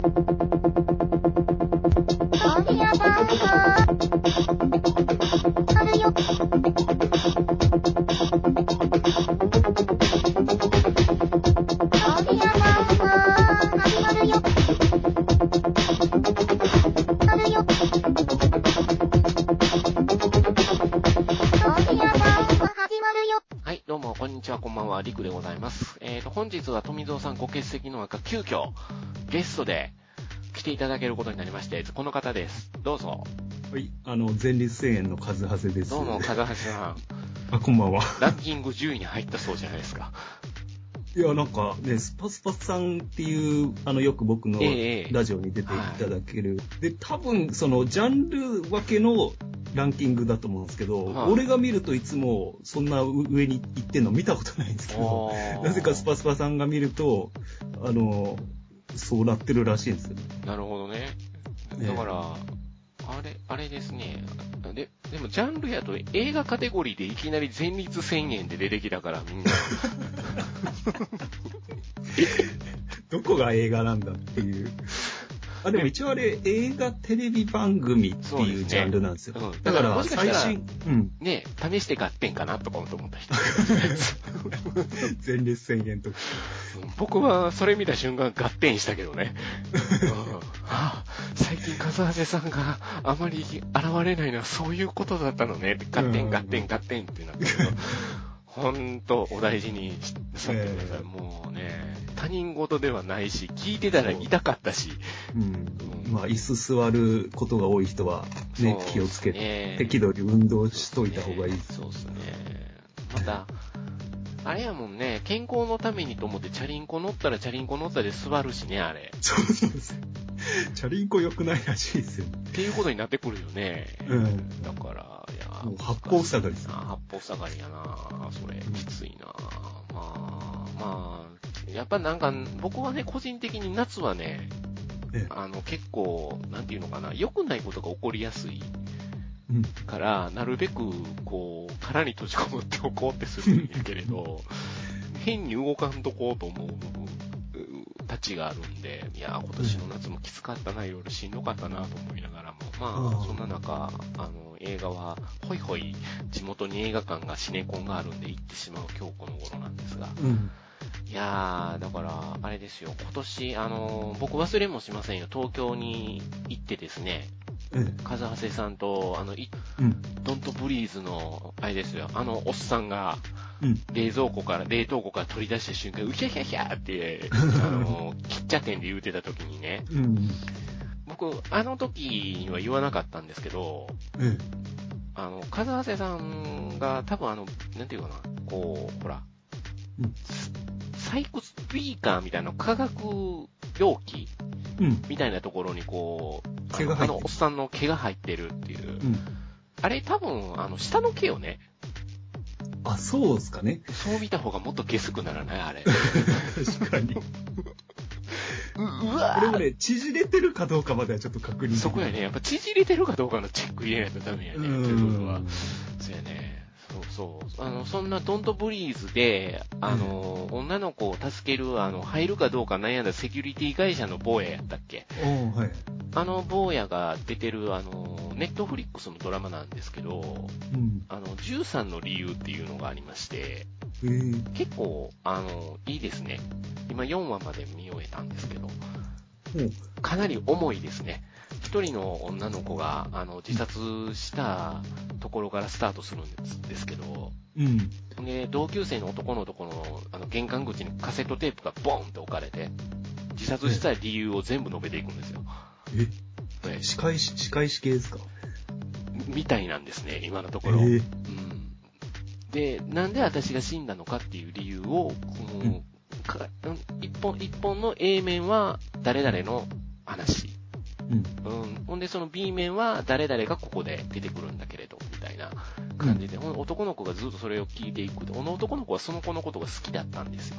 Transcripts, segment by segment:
リクでございます。本日は富蔵さんご欠席の中、急遽ゲストで来ていただけることになりまして、この方です。どうぞ。 はい、前立腺炎のカズハセです。 どうも、カズハセさん。 あ、こんばんは。 ランキング10位に入ったそうじゃないですか。 いや、なんかね、スパスパさんっていう、よく僕のラジオに出ていただける。で、多分、その、ジャンル分けのランキングだと思うんですけど、俺が見るといつもそんな上に行ってんの見たことないんですけど、なぜかスパスパさんが見ると、そうなってるらしいんですよ。 なるほどね。だから、あれですね。でもジャンルやと映画カテゴリーでいきなり前立腺炎で出てきたからみんな。 どこが映画なんだっていう。あ、でも一応あれ映画テレビ番組っていうジャンルなんですよ。 うん、 だから最新、 ね、試して合点かなとか思った人。 前立腺炎とか。 僕はそれ見た瞬間合点したけどね。最近カズハセさんがあまり現れないのはそういうことだったのね。合点ってなってるけど。ほんとお大事にさってください。もうね、他人事ではないし、聞いてたら痛かったし。 まあ、椅子座ることが多い人はね、気をつけて、適度に運動しといた方がいい。 そうですね。また、あれやもんね、健康のためにと思ってチャリンコ乗ったらチャリンコ乗ったで座るしね、あれ。 そうです。チャリンコ良くないらしいですよ。 っていうことになってくるよね。だから、いや、 もう八方塞がりですね。八方塞がりやな、それ、きついな。まあ、やっぱなんか、僕はね、個人的に夏はね、結構、なんていうのかな、良くないことが起こりやすい。から、なるべく、こう、殻に閉じこもっておこうってするんやけれど、変に動かんとこうと思うたちがあるんで、いや、今年の夏もきつかったな、いろいろしんどかったなと思いながらも、まあ、そんな中、映画は、ほいほい、地元に映画館がシネコンがあるんで行ってしまう今日この頃なんですが、いやー、だから、あれですよ、今年、僕忘れもしませんよ、東京に行ってですね、カズハセさんと、ドントブリーズの、あれですよ、おっさんが、冷凍庫から取り出した瞬間、うひゃひゃひゃって、喫茶店で言うてた時にね、僕、あの時には言わなかったんですけど、カズハセさんが多分なんていうかな、こう、ほら、採掘ビーカーみたいな化学容器みたいなところにこう、おっさんの毛が入ってるっていう。あれ多分、下の毛をね。 あ、そうですかね。 そう見た方がもっとゲスくならないあれ。 確かに。うわこれもね、縮れてるかどうかまではちょっと確認できない。 そこやね、やっぱ縮れてるかどうかのチェック入れないとダメやね。ということは。そうやね。そう。そんなドントブリーズで、女の子を助ける、入るかどうか悩んだセキュリティ会社の坊ややったっけ？ はい。 坊やが出てる、ネットフリックスのドラマなんですけど、13の理由っていうのがありまして、結構、いいですね。今4話まで見終えたんですけど、かなり重いですね。一人の女の子が、自殺したところからスタートするんですけど、で、同級生の男のところの、玄関口にカセットテープがボンって置かれて、自殺した理由を全部述べていくんですよ。 仕返し系ですか？ みたいなんですね、今のところ。で、なんで私が死んだのかっていう理由を、一本の A 面は誰々の話。ほんでその B 面は誰々がここで出てくるんだけれど、みたいな感じで、男の子がずっとそれを聞いていく。この男の子はその子のことが好きだったんですよ。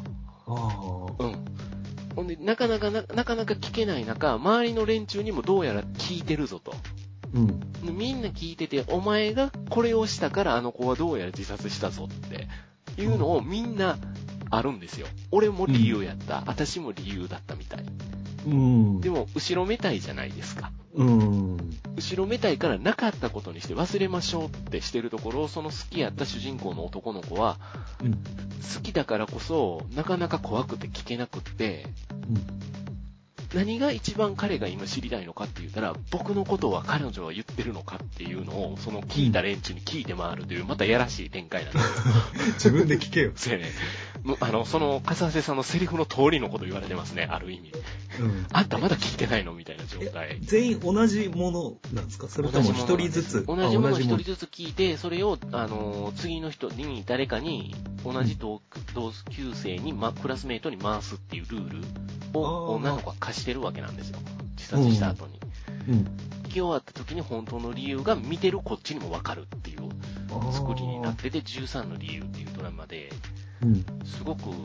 ほんで、なかなか聞けない中、周りの連中にもどうやら聞いてるぞと。みんな聞いてて、お前がこれをしたからあの子はどうやら自殺したぞっていうのをみんなあるんですよ。俺も理由やった。私も理由だったみたい。 でも、後ろめたいじゃないですか。後ろめたいからなかったことにして忘れましょうってしてるところを、その好きやった主人公の男の子は、好きだからこそ、なかなか怖くて聞けなくって、何が一番彼が今知りたいのかって言ったら、僕のことは彼女は言ってるのかっていうのを、その聞いた連中に聞いて回るという、またやらしい展開なんですよ。 自分で聞けよ。 そうやね。その、笠瀬さんのセリフの通りのこと言われてますね、ある意味。あんたまだ聞いてないのみたいな状態。 全員同じものなんですか？それとも一人ずつ？ 同じものを一人ずつ聞いて、それを、次の人に、誰かに、同じ同級生に、クラスメイトに回すっていうルールを、女の子は貸してるわけなんですよ。自殺した後に。聞き終わった時に本当の理由が見てるこっちにもわかるっていう作りになってて、13の理由っていうドラマで、すごく、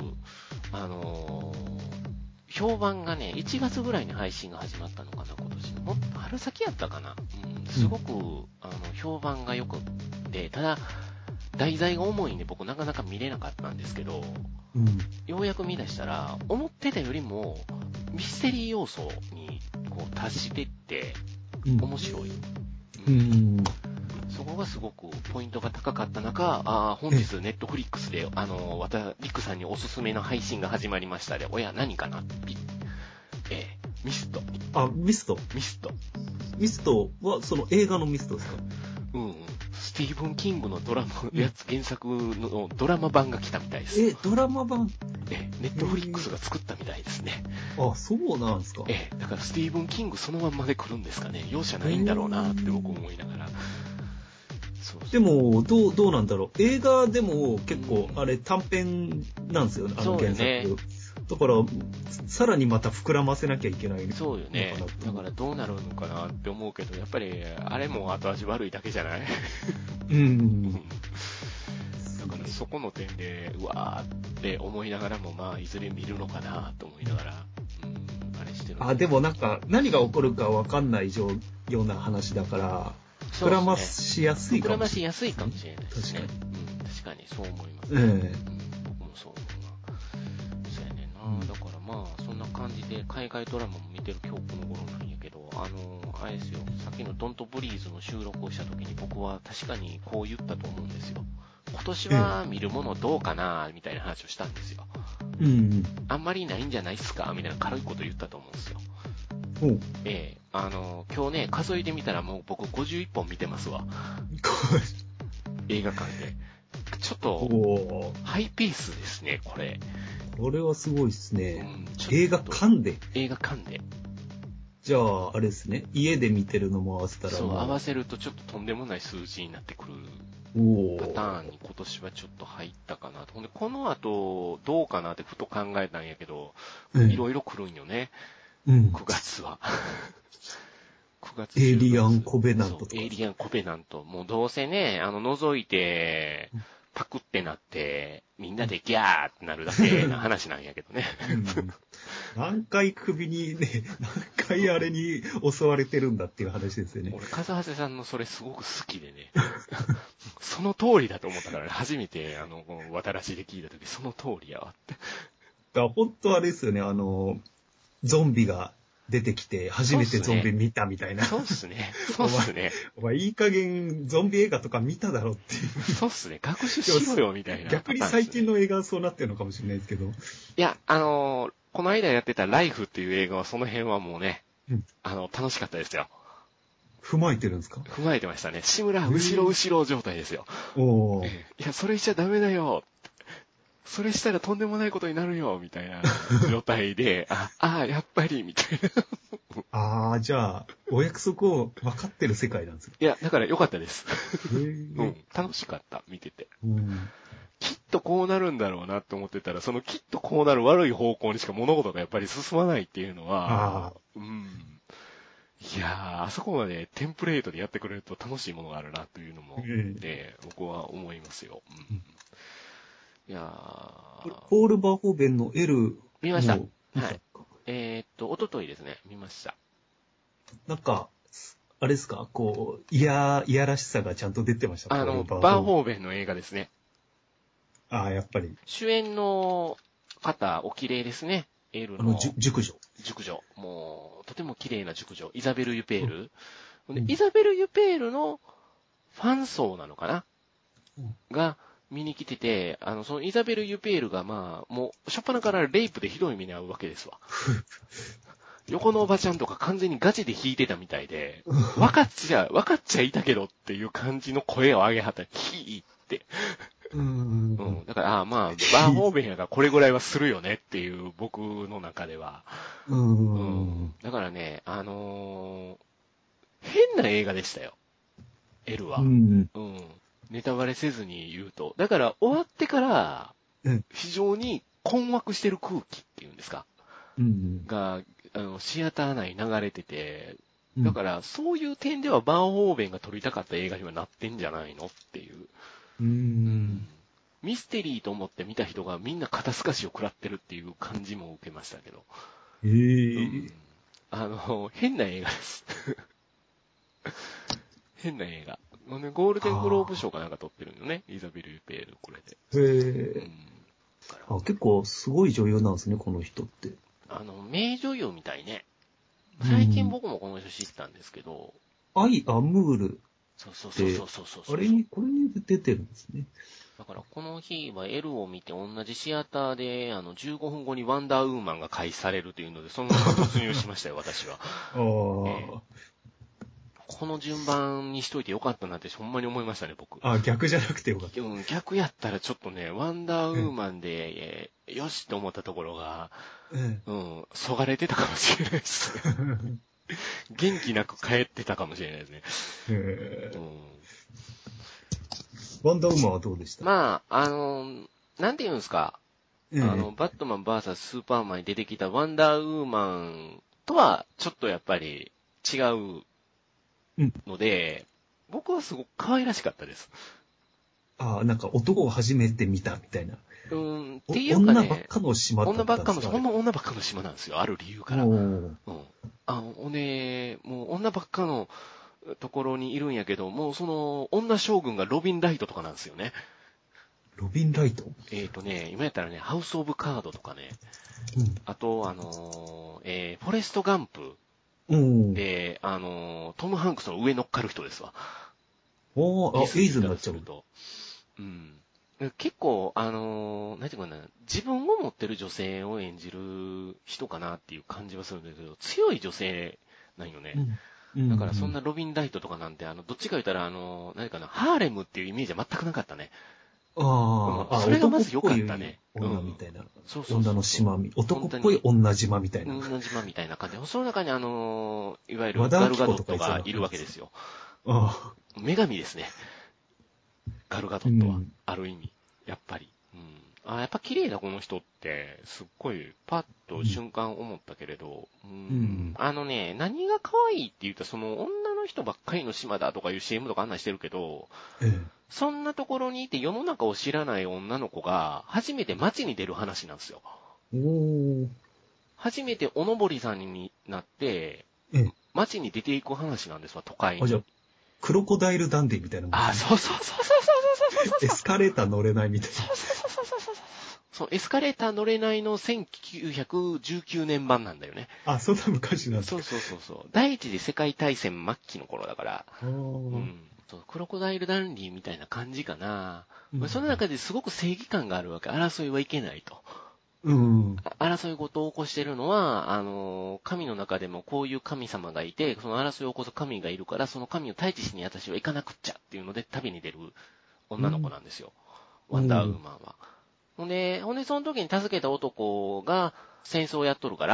評判がね、1月ぐらいに配信が始まったのかな、今年の。もっと春先やったかな。すごく、評判が良くて、ただ、題材が重いんで僕なかなか見れなかったんですけど、ようやく見出したら、思ってたよりも、ミステリー要素にこう達してって、面白い。そこがすごくポイントが高かった中、本日ネットフリックスで、リックさんにおすすめの配信が始まりましたで、何かなミスト。 ミスト。ミストは、その映画のミストですか？ スティーブン・キングのドラマやつ、原作のドラマ版が来たみたいです。 ドラマ版？ ネットフリックスが作ったみたいですね。 そうなんですか？ だからスティーブン・キングそのまんまで来るんですかね。容赦ないんだろうなって僕思いながら。 でも、どうなんだろう。映画でも結構、あれ短編なんですよね、原作。ね、だから、さらにまた膨らませなきゃいけない。 そうよね。だからどうなるのかなって思うけど、やっぱり、あれも後味悪いだけじゃない？だからそこの点で、うわーって思いながらも、いずれ見るのかなと思いながら、あれしてる。 でもなんか、何が起こるかわかんないような話だから、膨らましやすいかもしれない。 膨らましやすいかもしれないですね。確かにそう思います。僕もそう思うな。そうやねんな。だからそんな感じで海外ドラマも見てる今日この頃なんやけど、あれですよ、さっきのドントブリーズの収録をした時に僕は確かにこう言ったと思うんですよ。今年は見るものどうかなみたいな話をしたんですよ。あんまりないんじゃないっすかみたいな軽いこと言ったと思うんですよ。今日ね、数えてみたらもう僕51本見てますわ。映画館で。ちょっと、ハイペースですね、これ。 これはすごいですね。映画館で。 映画館で。 じゃあ、あれですね。家で見てるのも合わせたら。 そう、合わせるとちょっととんでもない数字になってくるパターンに今年はちょっと入ったかなと。ほんで、この後、どうかなってふと考えたんやけど、いろいろ来るんよね。9月は。9月エイリアンコベナントとか。 エイリアンコベナント。もうどうせね、覗いて、パクってなって、みんなでギャーってなるだけな話なんやけどね。 何回首にね、何回あれに襲われてるんだっていう話ですよね。 俺、笠橋さんのそれすごく好きでね。その通りだと思ったから、ね、初めて、渡らしで聞いたとき、その通りやわって。 本当あれですよね、ゾンビが出てきて、初めてゾンビ見たみたいな。 そうっすね。 お前いい加減ゾンビ映画とか見ただろっていう。 そうっすね。学習しろよみたいな、 逆に最近の映画はそうなってるのかもしれないですけど。いや、この間やってたライフっていう映画はその辺はもうね、楽しかったですよ。 踏まえてるんですか？ 踏まえてましたね。志村後ろ状態ですよ。いや、それしちゃダメだよ。それしたらとんでもないことになるよ、みたいな状態で、やっぱり、みたいな。じゃあ、お約束を分かってる世界なんですよ。 いや、だから良かったです。楽しかった、見てて。きっとこうなるんだろうなって思ってたら、そのきっとこうなる悪い方向にしか物事がやっぱり進まないっていうのは、いやー、あそこまでテンプレートでやってくれると楽しいものがあるなというのも、僕は思いますよ。いやー。 ポール・バーホーベンの L 見ました。はい。おとといですね、見ました。 なんか、あれですか、こう、いやらしさがちゃんと出てました。 バーホーベンの映画ですね。 やっぱり。 主演の方、お綺麗ですね。 L の熟女。 もう、とても綺麗な熟女。イザベル・ユペール。でイザベル・ユペールのファン層なのかな、が見に来てて、そのイザベル・ユペールがもう、初っ端からレイプでひどい目に遭うわけですわ。横のおばちゃんとか完全にガチで弾いてたみたいで、分かっちゃいたけどっていう感じの声を上げはったら、キーって。だから、バーホーベンやからこれぐらいはするよねっていう僕の中では。だからね、変な映画でしたよ。L は。ネタバレせずに言うと。だから終わってから、非常に困惑してる空気っていうんですか。が、シアター内に流れてて、だからそういう点ではバーホーベンが撮りたかった映画にはなってんじゃないのっていう。ミステリーと思って見た人がみんな肩透かしを食らってるっていう感じも受けましたけど。変な映画です。変な映画。ゴールデングローブ賞かなんか撮ってるのね。イザベル・ユペール、これで。 結構すごい女優なんですね、この人って。 名女優みたいね。最近僕もこの人知ったんですけど。 アイ・アムール。 そう。 これに出てるんですね。 だからこの日は L を見て同じシアターで15分後にワンダーウーマンが開始されるというので、そのまま突入しましたよ、私は。この順番にしといてよかったなってほんまに思いましたね、僕。 逆じゃなくてよかった。 逆やったらちょっとね、ワンダーウーマンで、よしって思ったところが、そがれてたかもしれないです。元気なく帰ってたかもしれないですね。 ワンダーウーマンはどうでした？ なんて言うんですか。バットマン VS スーパーマンに出てきたワンダーウーマンとは、ちょっとやっぱり違うので、僕はすごく可愛らしかったです。 なんか男を初めて見たみたいな。 っていうかね、 女ばっかの島だったんですか？ ほんま女ばっかの島なんですよ、ある理由から。もう女ばっかのところにいるんやけど、もうその女将軍がロビン・ライトとかなんですよね。 ロビン・ライト？ 今やったらね、ハウス・オブ・カードとかね、あと、フォレスト・ガンプで、トム・ハンクスの上乗っかる人ですわ。 エイズになっちゃうと。 結構、なんていうかな、自分を持ってる女性を演じる人かなっていう感じはするんだけど、強い女性なんよね。だからそんなロビン・ライトとかなんて、どっちか言ったら、何かな、ハーレムっていうイメージは全くなかったね。それがまず良かったね。 女みたいな。 女の島男っぽい女島みたいな。 女島みたいな感じで、その中にいわゆるガルガドットがいるわけですよ。女神ですね。ガルガドットは、ある意味。やっぱり。やっぱ綺麗だこの人って、すっごい、パッと瞬間思ったけれど、何が可愛いって言ったら、その女の人ばっかりの島だとかいう CM とか案内してるけど、そんなところにいて世の中を知らない女の子が、初めて街に出る話なんですよ。初めておのぼりさんになって、街に出ていく話なんですわ、都会に。 じゃあ、クロコダイルダンディみたいなもん。 そう。 エスカレーター乗れないみたいな。 そう、エスカレーター乗れないの1919年版なんだよね。 そんな昔なんだ。 そう。第一次世界大戦末期の頃だから。クロコダイルダンディみたいな感じかな。その中ですごく正義感があるわけ。争いはいけないと。争い事を起こしてるのは、神の中でもこういう神様がいて、その争いを起こす神がいるから、その神を退治しに私は行かなくっちゃっていうので旅に出る女の子なんですよ。ワンダーウーマンは。ほんで、その時に助けた男が戦争をやっとるから、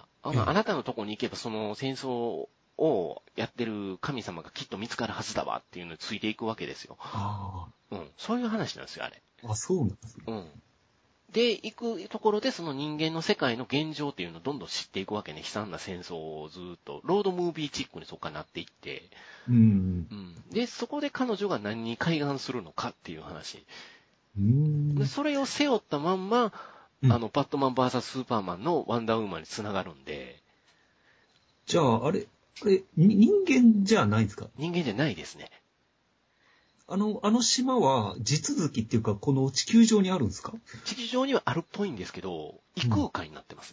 あなたのとこに行けばその戦争をやってる神様がきっと見つかるはずだわっていうのについていくわけですよ。そういう話なんですよ、あれ。 そうなんですね。 で、行くところでその人間の世界の現状っていうのをどんどん知っていくわけね。悲惨な戦争をずっと、ロードムービーチックにそこからなっていって。で、そこで彼女が何に開眼するのかっていう話。でそれを背負ったまんま、バットマン VS スーパーマンのワンダーウーマンに繋がるんで。 じゃあ、あれ、人間じゃないんですか？ 人間じゃないですね。 あの島は地続きっていうか、この地球上にあるんですか？ 地球上にはあるっぽいんですけど、異空間になってますね。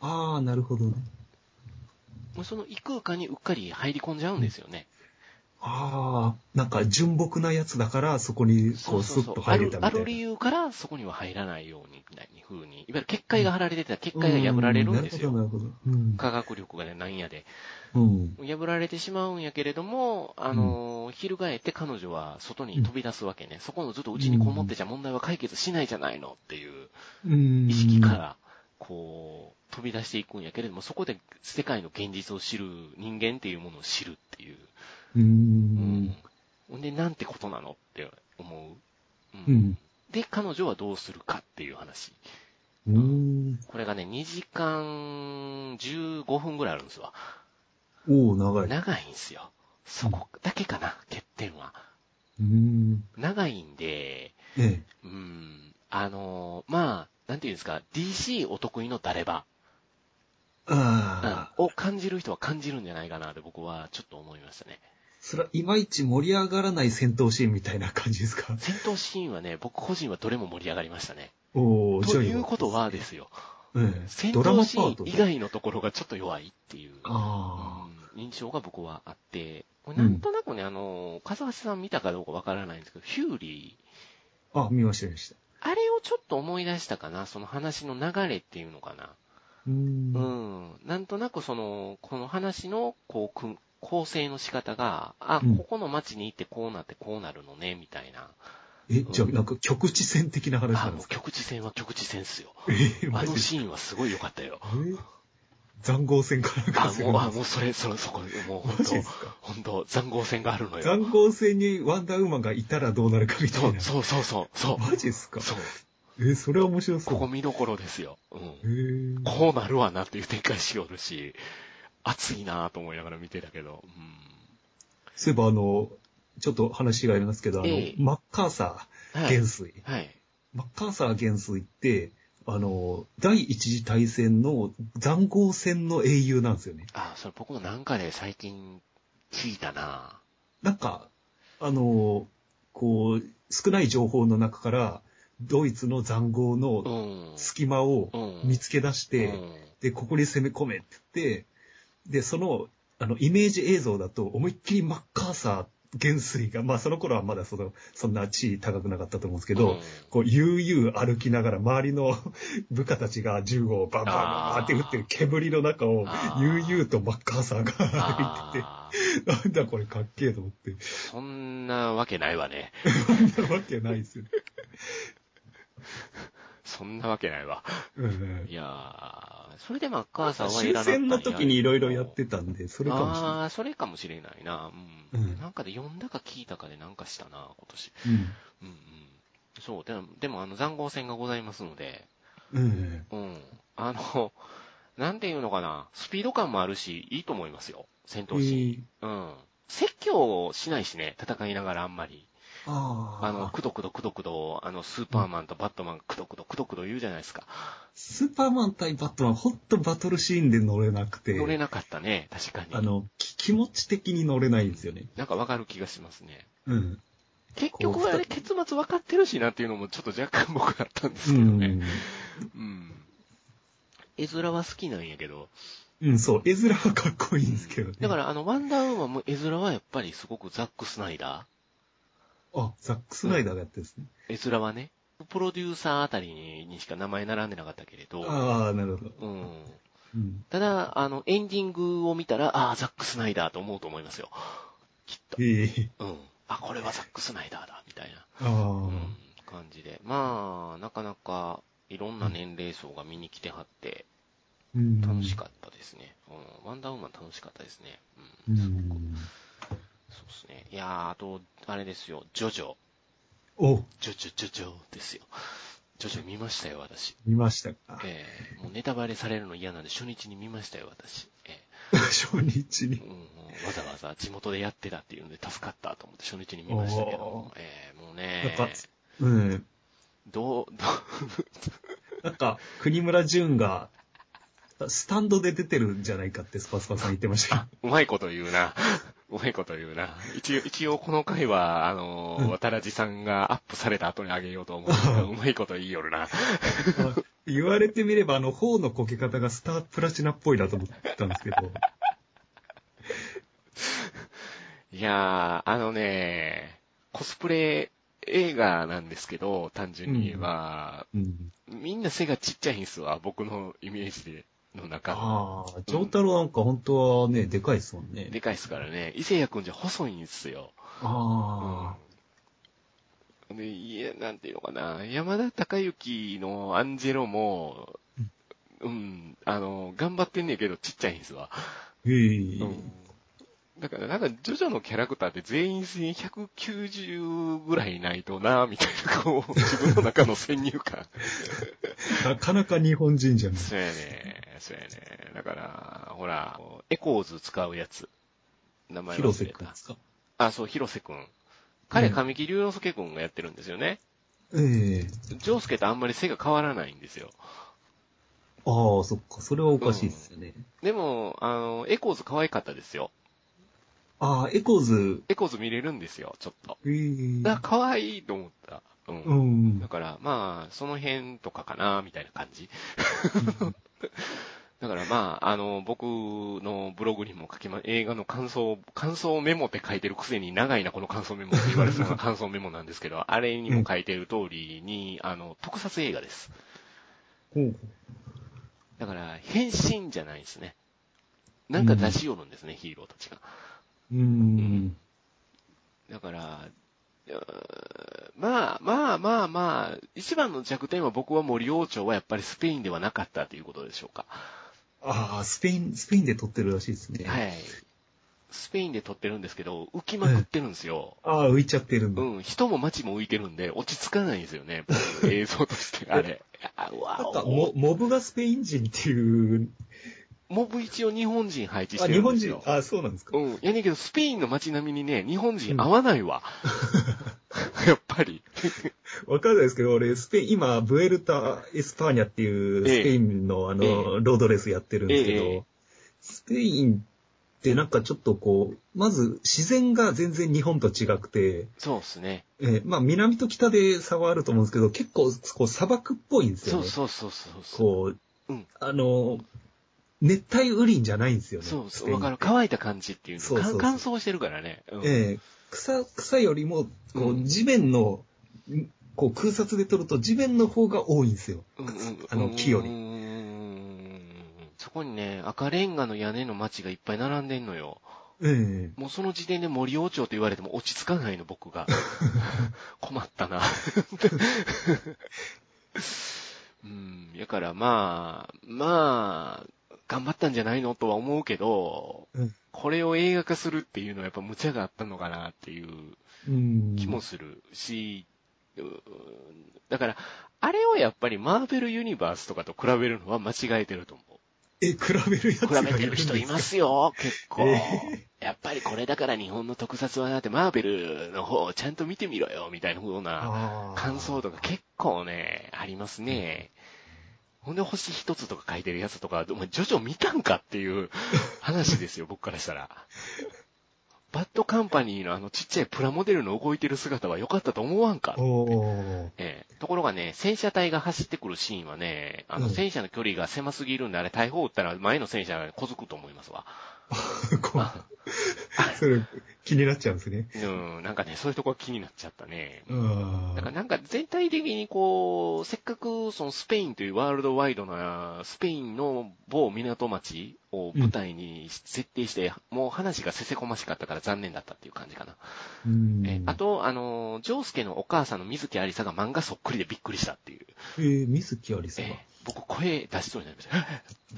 ああ、なるほどね。 もうその異空間にうっかり入り込んじゃうんですよね。 ああ、なんか純朴なやつだから、そこにこうスッと入れたみたいな。 ある理由からそこには入らないように、みたいな風に。いわゆる結界が張られてたら結界が破られるんですよ。 なるほど、なるほど。 科学力がね、なんやで。 破られてしまうんやけれども、翻って彼女は外に飛び出すわけね。そこのずっと内にこもってちゃ問題は解決しないじゃないのっていう意識から、こう、飛び出していくんやけれども、そこで世界の現実を知る、人間っていうものを知るっていう。で、なんてことなのって思う。で、彼女はどうするかっていう話。これがね、2時間15分ぐらいあるんですわ。 長い。 長いんですよ。そこだけかな、欠点は。長いんで、まあ、なんていうんですか、DC お得意の誰ば。を感じる人は感じるんじゃないかなって僕はちょっと思いましたね。 それはいまいち盛り上がらない戦闘シーンみたいな感じですか？ 戦闘シーンはね、僕個人はどれも盛り上がりましたね。 ということはですよ。戦闘シーン以外のところがちょっと弱いっていう、印象が僕はあって、なんとなくね、風橋さん見たかどうかわからないんですけど、フューリー。見ました。 あれをちょっと思い出したかな、その話の流れっていうのかな。なんとなくこの話の、構成の仕方が、ここの街に行ってこうなってこうなるのね、みたいな。 じゃあなんか局地戦的な話なんですか？ 局地戦は局地戦っすよ。あのシーンはすごい良かったよ。 塹壕戦かなんかするんですか？ もうそこ、もう本当塹壕戦があるのよ。 塹壕戦にワンダーウーマンがいたらどうなるかみたいな。 そう。 マジですか？ そう。 それは面白そう。 ここ見どころですよ。こうなるわなっていう展開しよるし、熱いなぁと思いながら見てたけど。 そういえばちょっと話がありますけど、マッカーサー元帥。マッカーサー元帥って、第一次大戦の塹壕戦の英雄なんですよね。 それ僕もなんかで最近聞いたな。 なんか、こう、少ない情報の中から、ドイツの塹壕の隙間を見つけ出して、で、ここに攻め込めって言って、で、イメージ映像だと思いっきりマッカーサー元帥が、その頃はまだそんな地位高くなかったと思うんですけど、こう、悠々歩きながら周りの部下たちが銃をバンバンバンって撃ってる煙の中を、悠々とマッカーサーが歩いてて、なんだこれかっけえと思って。 そんなわけないわね。 そんなわけないですよ。 そんなわけないわ。いやー、それでマッカーサーは終戦の時にいろいろやってたんで、それかもしれない。 それかもしれないな。なんかで読んだか聞いたかでなんかしたな、今年。そう、でも塹壕戦がございますので、なんていうのかな、スピード感もあるし、いいと思いますよ、戦闘シーン。説教しないしね、戦いながらあんまり。くどくど、スーパーマンとバットマンがくどくど言うじゃないですか。 スーパーマン対バットマン、ほんとバトルシーンで乗れなくて。 乗れなかったね、確かに。 気持ち的に乗れないんですよね。 なんかわかる気がしますね。結局あれ、結末わかってるしなっていうのもちょっと若干僕だったんですけどね。絵面は好きなんやけど。 そう、絵面はかっこいいんですけどね。 だからワンダーウーマンも絵面はやっぱりすごくザック・スナイダー。 ザック・スナイダーがやってるんですね。 絵面はね、プロデューサーあたりにしか名前並んでなかったけれど。 なるほど。 ただ、エンディングを見たら、ザック・スナイダーと思うと思いますよ。きっと。これはザック・スナイダーだ、みたいな。感じで。なかなか、いろんな年齢層が見に来てはって、楽しかったですね。ワンダーウーマン楽しかったですね。すごく。そうですね。いやー、あと、あれですよ、ジョジョですよ。ジョジョ見ましたよ、私。 見ましたか。 もうネタバレされるの嫌なんで初日に見ましたよ、私。 初日に、 わざわざ地元でやってたっていうので助かったと思って初日に見ましたけど、もうね、 なんか、国村淳が、スタンドで出てるんじゃないかってスパスパさん言ってましたけど。うまいこと言うな。一応この回は、渡良地さんがアップされた後にあげようと思うけど、うまいこと言いよるな。 言われてみれば、頬のこけ方がスタープラチナっぽいなと思ったんですけど。 いやー、コスプレ映画なんですけど、単純に言えば、みんな背がちっちゃいんですわ、僕のイメージの中の。 ああ、丈太郎なんか本当はね、でかいですもんね。 でかいですからね。伊勢谷くんじゃ細いんですよ。 ああ。で、いや、なんていうのかな。山田孝之のアンジェロも、頑張ってんねんけどちっちゃいんですわ。だからなんか、ジョジョのキャラクターって全員190ぐらいないとな、みたいな、こう、自分の中の先入観。 なかなか日本人じゃない。 そうやね。だから、ほら、エコーズ使うやつ。名前忘れた。 広瀬くんですか？ あ、そう、広瀬くん。彼、神木隆之介くんがやってるんですよね。ジョウスケとあんまり背が変わらないんですよ。 ああ、そっか。それはおかしいですよね。 でも、エコーズ可愛かったですよ。 ああ、エコーズ見れるんですよ、ちょっと。 だから可愛いと思った。だから、まあ、その辺とかかな、みたいな感じ。だからまあ、僕のブログにも映画の感想メモって書いてるくせに長いな、この感想メモって言われそうな感想メモなんですけど、あれにも書いてる通りに、特撮映画です。だから、変身じゃないですね。なんか出し寄るんですね、ヒーローたちが。だから、まあ、一番の弱点は僕は森王朝はやっぱりスペインではなかったということでしょうか。 ああ、スペインで撮ってるらしいですね。 はい。スペインで撮ってるんですけど、浮きまくってるんですよ。 ああ、浮いちゃってるんだ。 人も街も浮いてるんで、落ち着かないんですよね。映像として。あれ。 なんか、モブがスペイン人っていう。 モブ一応日本人配置してるんですよ。 日本人。そうなんですか。 やねんけど、スペインの街並みにね、日本人合わないわ。やっぱり。 わかんないですけど、俺、今、ブエルタ・エスパーニャっていうスペインのロードレースやってるんですけど、スペインってなんかちょっとこう、まず自然が全然日本と違くて、 そうですね。 まあ南と北で差はあると思うんですけど、結構こう砂漠っぽいんですよね。 そう。 こう、熱帯雨林じゃないんですよね。 そう、わかる。乾いた感じっていうの。乾燥してるからね。 草よりも、こう、地面の、こう空撮で撮ると地面の方が多いんですよ。木より。 そこにね、赤レンガの屋根の街がいっぱい並んでんのよ。もうその時点で森王朝と言われても落ち着かないの、僕が。困ったな。だからまあ、頑張ったんじゃないのとは思うけど、これを映画化するっていうのはやっぱ無茶があったのかなっていう気もするし、だから、あれをやっぱりマーベルユニバースとかと比べるのは間違えてると思う。 比べるやつがいるんですか？ 比べてる人いますよ、結構。やっぱりこれだから日本の特撮はだってマーベルの方をちゃんと見てみろよ、みたいな風な感想とか結構ね、ありますね。ほんで星一つとか書いてるやつとか、お前ジョジョ見たんかっていう話ですよ、僕からしたら。バッドカンパニーのちっちゃいプラモデルの動いてる姿は良かったと思わんか。ところがね、戦車隊が走ってくるシーンはね、戦車の距離が狭すぎるんで、あれ大砲撃ったら前の戦車が小づくと思いますわ。 それ気になっちゃうんですね。 なんかね、そういうところ気になっちゃったね。だからなんか全体的にこう、せっかくそのスペインというワールドワイドなスペインの某港町を舞台に設定して、もう話がせせこましかったから残念だったっていう感じかな。あと、ジョウスケのお母さんの水木有沙が漫画そっくりでびっくりしたっていう。 水木有沙が、 僕声出しそうになりました。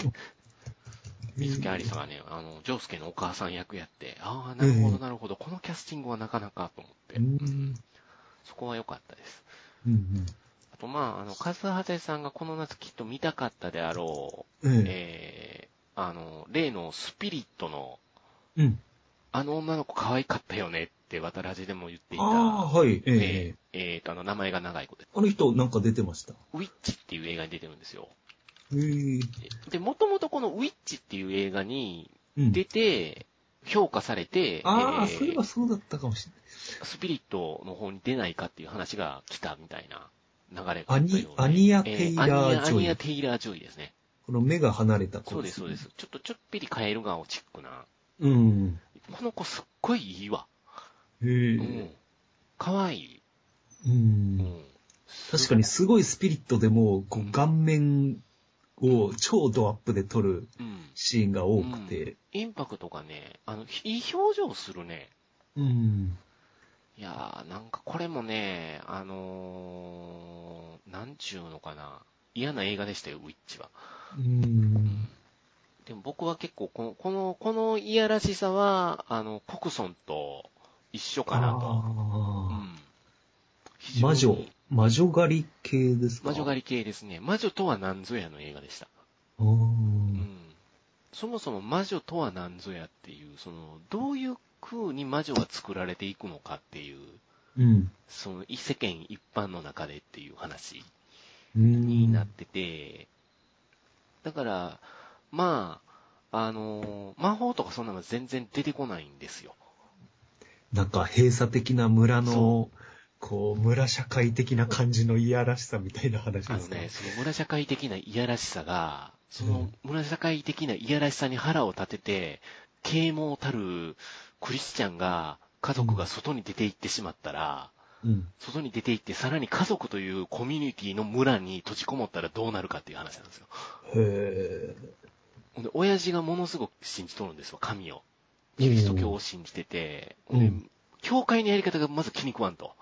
水木有沙がね、ジョウスケのお母さん役やって、なるほど、このキャスティングはなかなかと思って、そこは良かったです。あと、まあ、カズハゼさんがこの夏きっと見たかったであろう、例のスピリットの、あの女の子可愛かったよねって渡らじでも言っていた。名前が長い子です。 あの人なんか出てました。 ウィッチっていう映画に出てるんですよ。 で、 もともとこのウィッチっていう映画に出て、評価されて、 それはそうだったかもしれない。 スピリットの方に出ないかっていう話が来たみたいな。 流れがあったようで。 アニア・テイラー・ジョイ。 アニア・テイラー・ジョイですね。 この目が離れた子ですね。そうです。ちょっぴりカエル顔チックな。 うん。 この子すっごいいいわ。 へえ。 かわいい。 確かにすごいスピリットでも、こう顔面を超ドアップで撮るシーンが多くて。 インパクトがね、いい表情するね。いやー、なんかこれもね、なんちゅうのかな。嫌な映画でしたよ、ウィッチは。でも僕は結構このいやらしさは、コクソンと一緒かなと。 魔女狩り系ですか？ 魔女狩り系ですね。魔女とは何ぞやの映画でした。そもそも魔女とは何ぞやっていう、どういう風に魔女が作られていくのかっていう、その世間一般の中でっていう話になってて、だから、まあ、魔法とかそんなの全然出てこないんですよ。 なんか閉鎖的な村の、こう、村社会的な感じのいやらしさみたいな話ですか？ その村社会的ないやらしさが、その村社会的ないやらしさに腹を立てて、啓蒙たるクリスチャンが、家族が外に出て行ってしまったら、外に出て行ってさらに家族というコミュニティの村に閉じこもったらどうなるかっていう話なんですよ。 へー。で、親父がものすごく信じとるんですよ、神を。キリスト教を信じてて、教会のやり方がまず気に食わんと。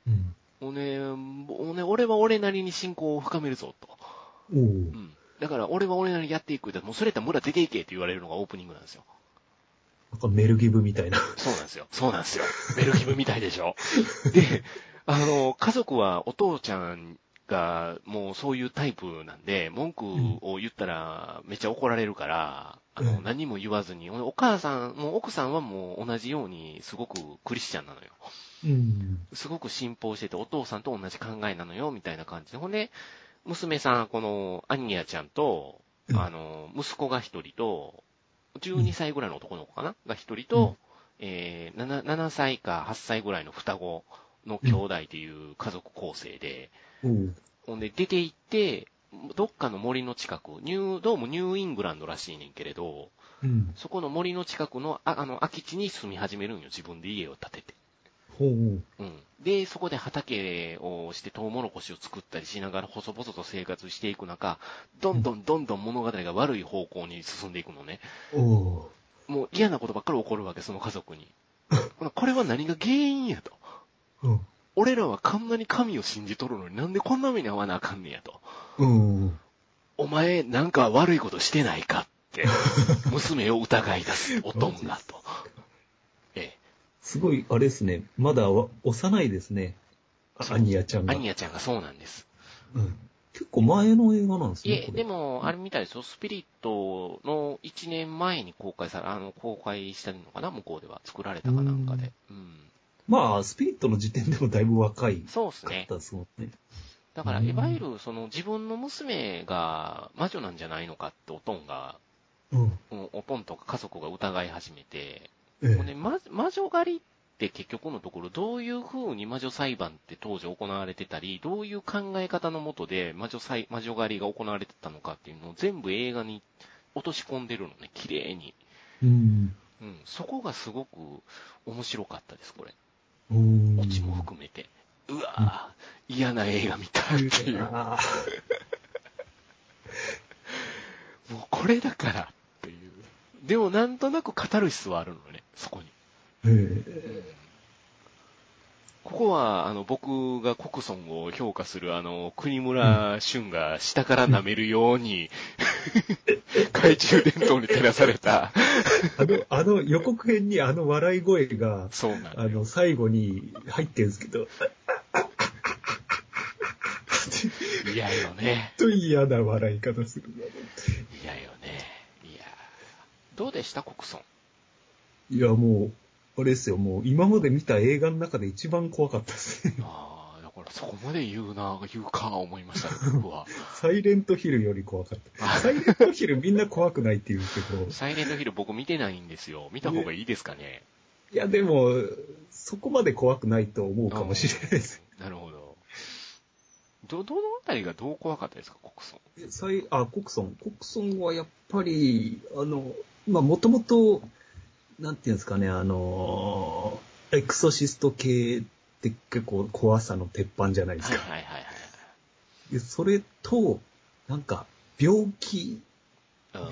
俺は俺なりに信仰を深めるぞと。だから俺は俺なりにやっていく。もうそれやったら村出ていけって言われるのがオープニングなんですよ。 なんかメルギブみたいな。 そうなんですよ。メルギブみたいでしょ。で、家族はお父ちゃんがもうそういうタイプなんで、文句を言ったらめっちゃ怒られるから、何も言わずに、お母さん、もう奥さんはもう同じようにすごくクリスチャンなのよ。すごく信奉してて、お父さんと同じ考えなのよ、みたいな感じで。ほんで、娘さん、この、アニヤちゃんと、息子が一人と、12歳ぐらいの男の子かなが一人と、7歳か8歳ぐらいの双子の兄弟っていう家族構成で、ほんで、出て行って、どっかの森の近く、どうもニューイングランドらしいねんけれど、そこの森の近くの、空き地に住み始めるんよ、自分で家を建てて。で、そこで畑をしてトウモロコシを作ったりしながら細々と生活していく中、どんどん物語が悪い方向に進んでいくのね。もう嫌なことばっかり起こるわけ、その家族に。これは何が原因やと。俺らはこんなに神を信じとるのになんでこんな目に遭わなあかんねやと。お前なんか悪いことしてないかって、娘を疑い出す、おとんがと。 すごい、あれですね。まだ幼いですね。アニヤちゃんが。 アニヤちゃんがそうなんです。 結構前の映画なんですね。 でも、あれみたいですよ。スピリットの1年前に公開したのかな向こうでは。作られたかなんかで。 まあ、スピリットの時点でもだいぶ若い。 そうですね。だから、いわゆる、自分の娘が魔女なんじゃないのかっておとんが、おとんとか家族が疑い始めて、魔女狩りって結局のところどういう風に魔女裁判って当時行われてたり、どういう考え方のもとで魔女狩りが行われてたのかっていうのを全部映画に落とし込んでるのね、綺麗に。そこがすごく面白かったです、これ。オチも含めて。うわぁ、嫌な映画見たっていう。もうこれだからっていう。でもなんとなくカタルシスはあるのね、そこに。ここは、僕がコクソンを評価する、国村俊が下から舐めるように、懐中電灯に照らされた。 予告編に笑い声が、最後に入ってるんですけど、 嫌よね。 と嫌な笑い方するな。 嫌よね。いやどうでしたコクソン。いや、もう、あれですよ、もう今まで見た映画の中で一番怖かったですね。 だからそこまで言うか、思いました、僕は。 サイレントヒルより怖かった。サイレントヒルみんな怖くないって言うけど。 サイレントヒル僕見てないんですよ。見た方がいいですかね。 いや、でも、そこまで怖くないと思うかもしれないです。 なるほど。 どのあたりがどう怖かったですか、コクソン。 コクソンはやっぱり、もともと、なんていうんですかね、エクソシスト系って結構怖さの鉄板じゃないですか。 はいはいはいはい。 でそれと、なんか、病気の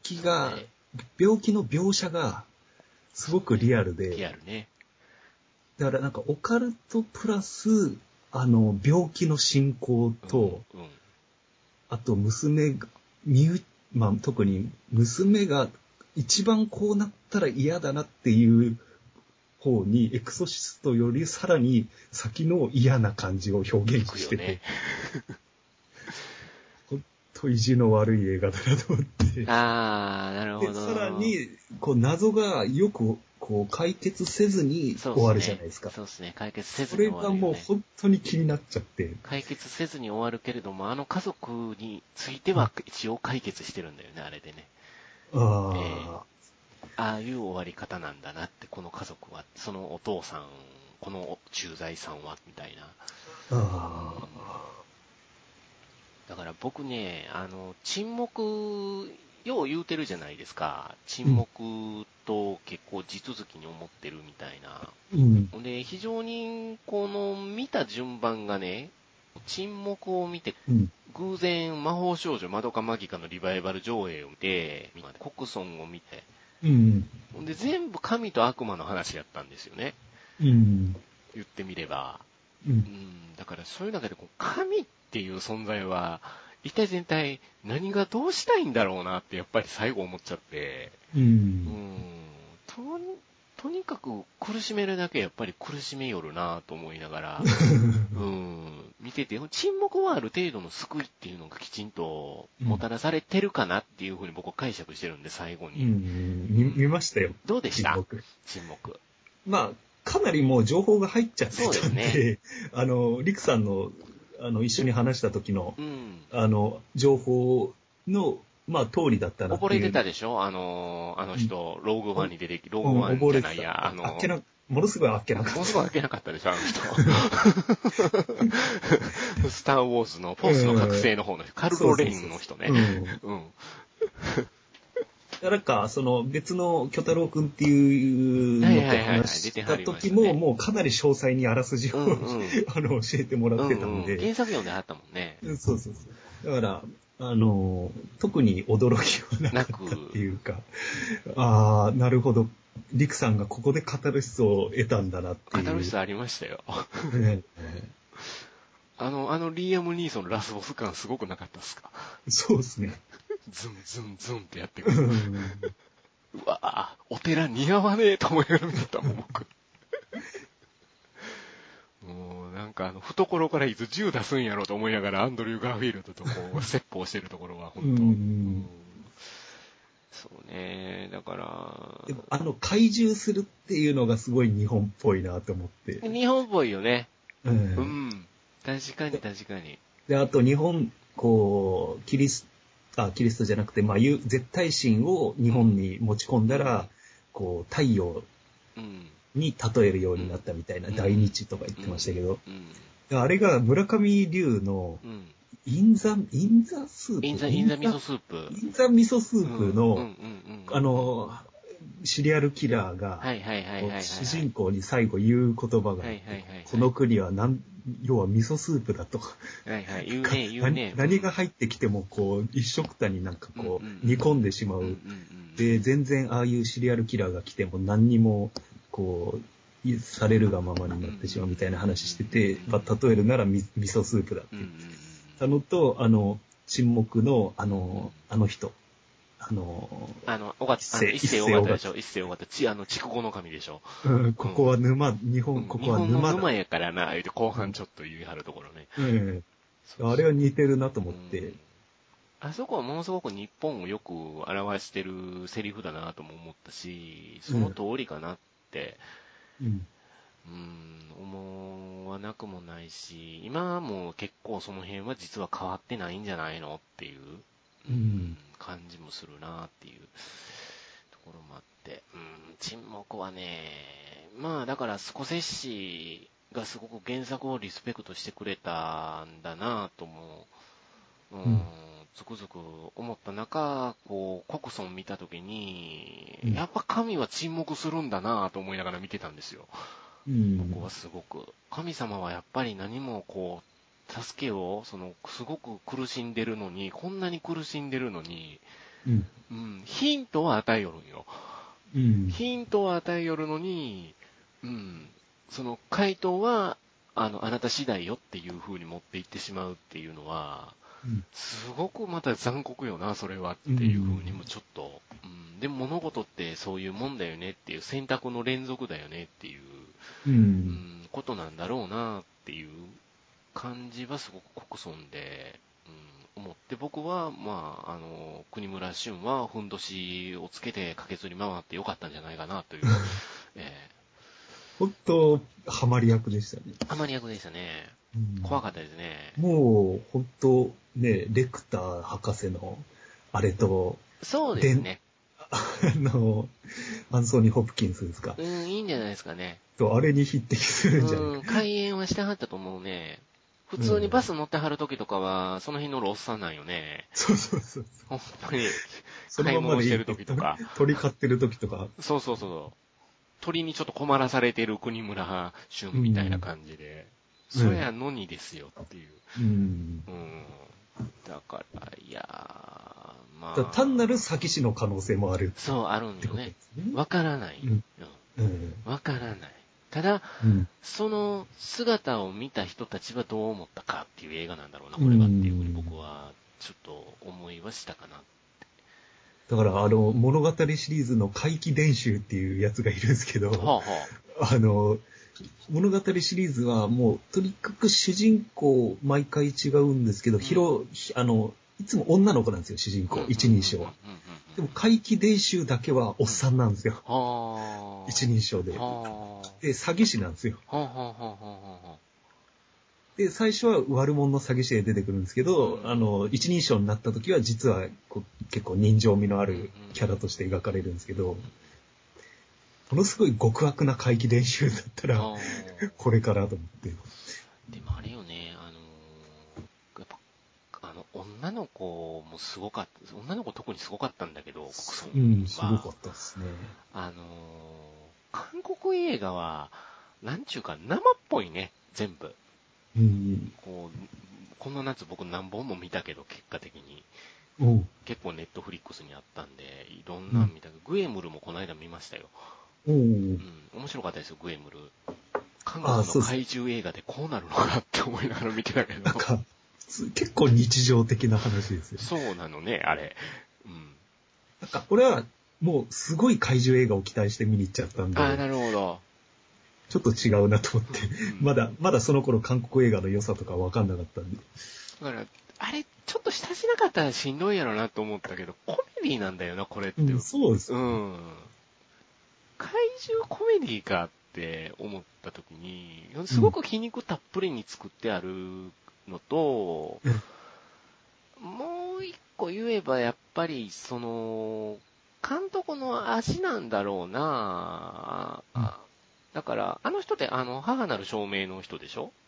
描写が、すごくリアルで、 リアルね。 だからなんかオカルトプラス、病気の進行と、あと娘が、特に娘が一番こうなったら嫌だなっていう方に、エクソシストよりさらに先の嫌な感じを表現してて、本当意地の悪い映画だなと思って。 なるほど。 で、さらに、謎がよく、解決せずに終わるじゃないですか。 そうですね。解決せずに終わる、 それがもう本当に気になっちゃって。 解決せずに終わるけれども、家族については一応解決してるんだよね、あれでね。ああいう終わり方なんだなって、この家族は、そのお父さん、この駐在さんは、みたいな。だから僕ね、沈黙、よう言うてるじゃないですか。沈黙と結構地続きに思ってるみたいな。で、非常に見た順番がね、沈黙を見て、偶然魔法少女マドカマギカのリバイバル上映を見て、コクソンを見て、で、全部神と悪魔の話やったんですよね。言ってみれば。だからそういう中で神っていう存在は、一体全体何がどうしたいんだろうなってやっぱり最後思っちゃって、とにかく苦しめるだけやっぱり苦しめよるなと思いながら、見てて、沈黙はある程度の救いっていうのがきちんともたらされてるかなっていうふうに僕は解釈してるんで、最後に。 見ましたよ。 どうでした沈黙。 かなりもう情報が入っちゃってたんで、 そうですね、 リクさんの、一緒に話した時の、情報の、通りだったなっていう。 溺れてたでしょ人、ローグワンに出てき、ローグワンじゃないや、 ものすごいあっけなかった。 ものすごいあっけなかったでしょ、人。スター・ウォーズのフォースの覚醒の方のカルロ・レインの人ね。 なんか、別の巨太郎くんっていうのと話した時も、もうかなり詳細にあらすじを、教えてもらってたんで。 原作読んではったもんね。 そう。だから、特に驚きはなかったっていうか、なるほど。リクさんがここでカタルシスを得たんだなっていう。 カタルシスありましたよ。リーアム・ニーソンのラスボス感すごくなかったですか？ そうですね。 ズンズンズンってやってくる。うわぁ、お寺似合わねえと思いながら見てたもん、僕。もうなんか懐からいつ銃出すんやろうと思いながらアンドリュー・ガーフィールドと説法してるところは本当。そうね、だから。 でも怪獣するっていうのがすごい日本っぽいなと思って。 日本っぽいよね。確かに。 で、あと日本、キリストじゃなくて、絶対神を日本に持ち込んだら、太陽に例えるようになったみたいな、大日とか言ってましたけど、あれが村上龍の、インザ味噌スープ。 インザ味噌スープ。 インザ味噌スープの、シリアルキラーが、主人公に最後言う言葉が、この国は要は味噌スープだと。 言うね。 何が入ってきても、一緒くたになんか煮込んでしまう。で、全然ああいうシリアルキラーが来ても何にも、されるがままになってしまうみたいな話してて、例えるなら味噌スープだって言ってたのと、沈黙の、あの人。 一世尾形でしょ。一世尾形。筑後の神でしょ。 ここは沼、ここは沼だ。 日本の沼やからな、言うて後半ちょっと言い張るところね。 あれは似てるなと思って。 あそこはものすごく日本をよく表してるセリフだなとも思ったし、その通りかなって、思わなくもないし、今はもう結構その辺は実は変わってないんじゃないのっていう。感じもするなっていうところもあって、沈黙はね、だからスコセッシがすごく原作をリスペクトしてくれたんだなぁとも、つくづく思った中、こう、コクソン見たときに、やっぱ神は沈黙するんだなぁと思いながら見てたんですよ。僕はすごく。神様はやっぱり何もこう、助けを、すごく苦しんでるのに、こんなに苦しんでるのに、ヒントは与えよるんよ。ヒントは与えよるのに、その回答は、あなた次第よっていう風に持っていってしまうっていうのは、すごくまた残酷よな、それはっていう風にもちょっと、でも物事ってそういうもんだよねっていう選択の連続だよねっていう、ことなんだろうなっていう感じはすごくコクソンで、思って、僕は、国村俊はふんどしをつけて駆けずり回ってよかったんじゃないかなという。 本当、ハマり役でしたね。 ハマり役でしたね。怖かったですね。 もう、本当、ね、レクター博士の、あれと、 そうですね。 アンソニー・ホプキンスですか。 いいんじゃないですかね。 あれに匹敵するんじゃないか。 開演はしてはったと思うね。普通にバス乗ってはる時とかは、その日のおっさんなんよね。 そうそうそう。 ほんまに、買い物してる時とか。 鳥買ってる時とか。 そうそうそう。鳥にちょっと困らされてる国村俊みたいな感じで。そやのにですよっていう。だから、いやまあ。 単なる詐欺師の可能性もある。 そう、あるんよね。わからない。わからない。ただ、その姿を見た人たちはどう思ったかっていう映画なんだろうな、これはっていうふうに僕はちょっと思いはしたかな。 だから、物語シリーズの怪奇伝習っていうやつがいるんですけど、物語シリーズはもう、とにかく主人公、毎回違うんですけど、いつも女の子なんですよ、主人公、一人称は。でも、怪奇伝習だけはおっさんなんですよ。一人称で。で、詐欺師なんですよ。で、最初は悪者の詐欺師で出てくるんですけど、一人称になった時は実は結構人情味のあるキャラとして描かれるんですけど、ものすごい極悪な怪奇伝習だったら、これからと思って。 でもあれよね、やっぱ、女の子もすごかった、女の子特にすごかったんだけど、 すごかったですね。 韓国映画は、なんちゅうか生っぽいね、全部。この夏僕何本も見たけど、結果的に。結構ネットフリックスにあったんで、いろんな見たけど、グエムルもこの間見ましたよ。面白かったですよ、グエムル。韓国の怪獣映画でこうなるのかって思いながら見てたけど。 なんか、結構日常的な話ですよ。 そうなのね、あれ。 なんか、俺は、もう、すごい怪獣映画を期待して見に行っちゃったんで。 なるほど。 ちょっと違うなと思って。まだその頃韓国映画の良さとか分かんなかったんで。 だから、あれ、ちょっと親しなかったらしんどいやろなと思ったけど、コメディなんだよな、これって。 そうです。 怪獣コメディかって思った時に、すごく皮肉たっぷりに作ってあるのと、もう一個言えばやっぱり、監督の足なんだろうな。だから、あの人って母なる証明の人でしょ？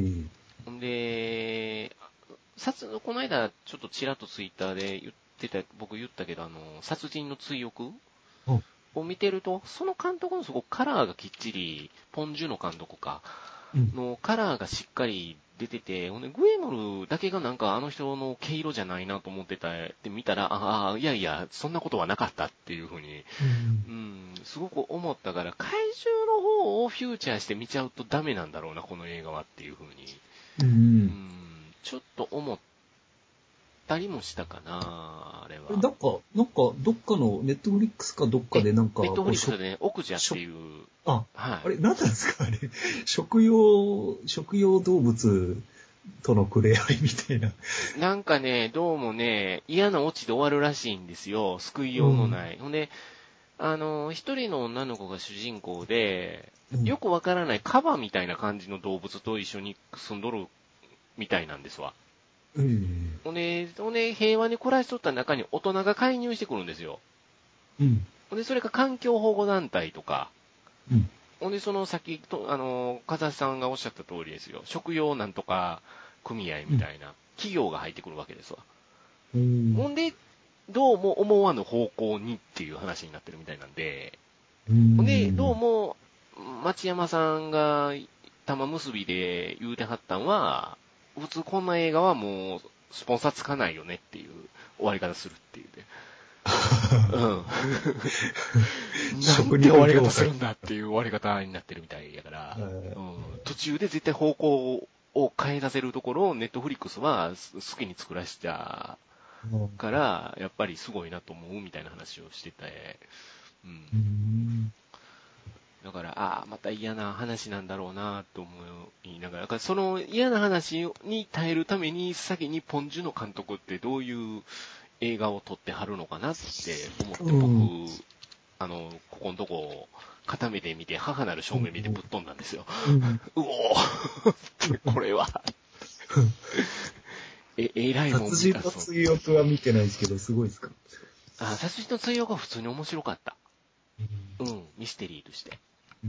で、この間ちょっとちらっとツイッターで僕言ったけど、殺人の追憶を見てると、その監督のすごくカラーがきっちり、ポン・ジュノ監督か、のカラーがしっかり出てて、ほんで、グエムルだけがなんかあの人の毛色じゃないなと思ってたって見たら、いやいや、そんなことはなかったっていうふうに、すごく思ったから、怪獣の方をフューチャーして見ちゃうとダメなんだろうな、この映画はっていうふうに、ちょっと思ったりもしたかな、あれは。 なんか、どっかの、ネットフリックスかどっかでなんか、 ネットフリックスでね、奥じゃっていう。 あれ、なんなんですかあれ。食用動物との触れ合いみたいな。 なんかね、どうもね、嫌なオチで終わるらしいんですよ。救いようのない。ほんで、一人の女の子が主人公で、よくわからないカバみたいな感じの動物と一緒に住んどるみたいなんですわ。ほんで、平和に暮らしとった中に大人が介入してくるんですよ。ほんで、それが環境保護団体とか、 ほんで、その先と、風橋さんがおっしゃった通りですよ。食用なんとか組合みたいな企業が入ってくるわけですわ。ほんで、どうも思わぬ方向にっていう話になってるみたいなんで、ほんで、どうも、町山さんが玉結びで言うてはったんは、普通こんな映画はもう、スポンサーつかないよねっていう終わり方するっていうね。うん。なんで終わり方するんだっていう終わり方になってるみたいやから、途中で絶対方向を変えさせるところをネットフリックスは好きに作らせたから、やっぱりすごいなと思うみたいな話をしてて、だから、また嫌な話なんだろうなと思いながら、その嫌な話に耐えるために、先にポン・ジュノ監督ってどういう映画を撮ってはるのかなって思って、僕、ここのとこ、片目で見て、母なる正面見てぶっ飛んだんですよ。うおーこれは。えらいもん見た。 殺人の追憶は見てないですけど、すごいですか？ 殺人の追憶は普通に面白かった。ミステリーとして。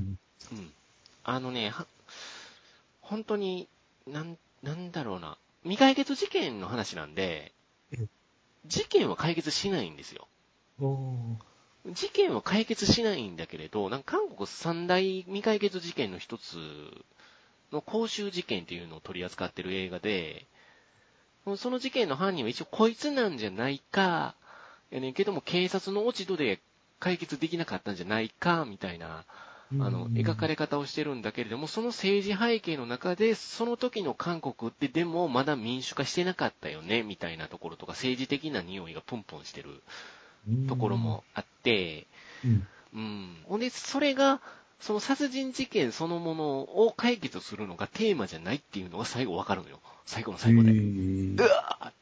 本当に、なんだろうな。未解決事件の話なんで、事件は解決しないんですよ。事件は解決しないんだけれど、なんか韓国三大未解決事件の一つの公衆事件っていうのを取り扱ってる映画で、その事件の犯人は一応こいつなんじゃないか、やねんけども警察の落ち度で解決できなかったんじゃないか、みたいな、描かれ方をしてるんだけれども、その政治背景の中で、その時の韓国ってでもまだ民主化してなかったよね、みたいなところとか、政治的な匂いがプンプンしてるところもあって、ほんで、それが、その殺人事件そのものを解決するのがテーマじゃないっていうのが最後わかるのよ。最後の最後で。うわーって。